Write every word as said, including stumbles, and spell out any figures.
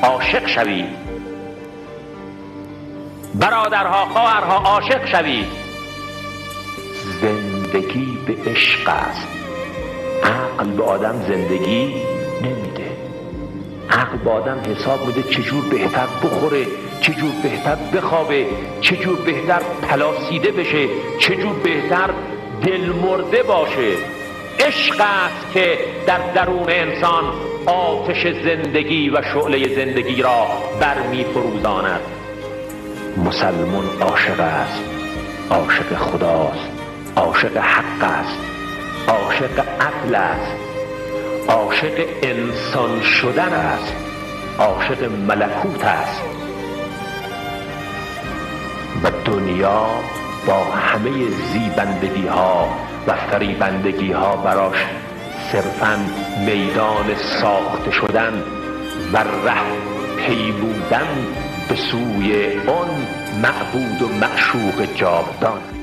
عاشق شوید. برادرها خواهرها عاشق شوید. زندگی به عشق است. عقل به آدم زندگی نمیده. عقل به آدم حساب میده چجور بهتر بخوره، چجور بهتر بخوابه، چجور بهتر پلاسیده بشه، چجور بهتر دل مرده باشه. عشق است که در درون انسان آتش زندگی و شعله زندگی را برمی فروزاند. مسلمان عاشق است، عاشق خداست، عاشق حق است، عاشق عدل است، عاشق انسان شدن است، عاشق ملکوت است. و دنیا با همه زیبندگی ها و فریبندگی ها براش صرفاً میدان ساخته شدن و ره پیمودن به سوی آن معبود و معشوق جاودان.